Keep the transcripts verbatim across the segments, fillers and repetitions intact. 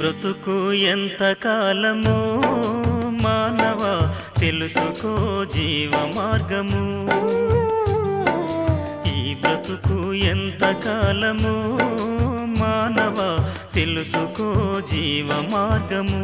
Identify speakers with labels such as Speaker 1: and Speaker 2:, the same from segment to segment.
Speaker 1: బ్రతుకు ఎంత కాలమో మానవ తెలుసుకో జీవ మార్గము. ఈ బ్రతుకు ఎంత కాలమో మానవ తెలుసుకో జీవ మార్గము.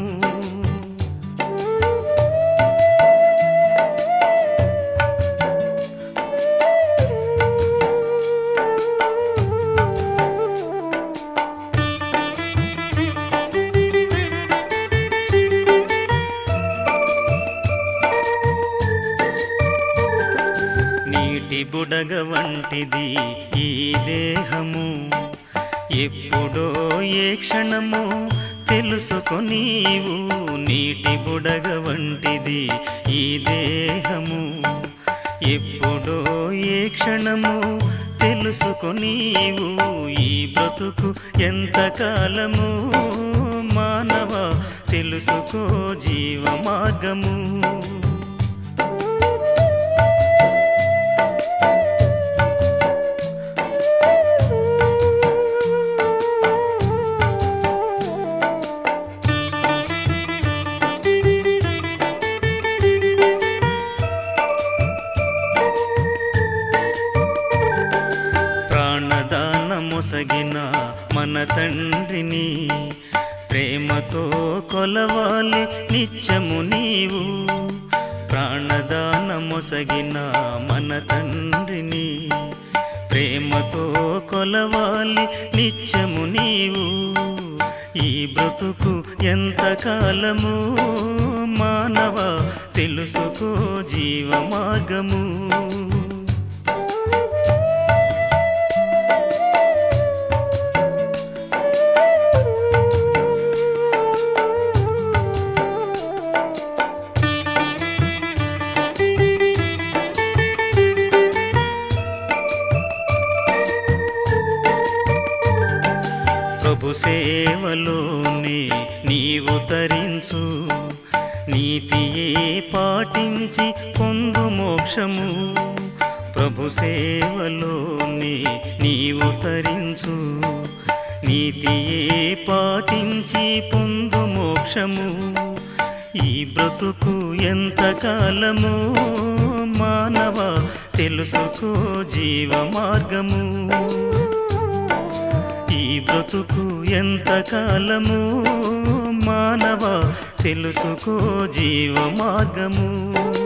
Speaker 1: నీటి బుడగ వంటిది ఈ దేహము, ఎప్పుడో ఏ క్షణమో తెలుసుకో నీవు. నీటి బుడగ వంటిది ఈ దేహము, ఎప్పుడో ఏ క్షణమో తెలుసుకో నీవు. ఈ బ్రతుకు ఎంత కాలము మానవ తెలుసుకో జీవ మార్గము. మొసగిన మన తండ్రిని ప్రేమతో కొలవాలి నిత్యము నీవు. ప్రాణదాన మొసగిన మన తండ్రిని ప్రేమతో కొలవాలి నిత్యము నీవు. ఈ బ్రతుకు ఎంత కాలము మానవ తెలుసుకో జీవ మార్గము. ప్రభు సేవలోనే నీవు తరించు, నీతియే పాటించి పొందు మోక్షము. ప్రభు సేవలోనే నీవు తరించు, నీతియే పాటించి పొందు మోక్షము. ఈ బ్రతుకు ఎంత కాలము మానవ తెలుసుకో జీవ మార్గము. ఈ బ్రతుకు ఎంత కాలము మానవ తెలుసుకో జీవ మార్గము.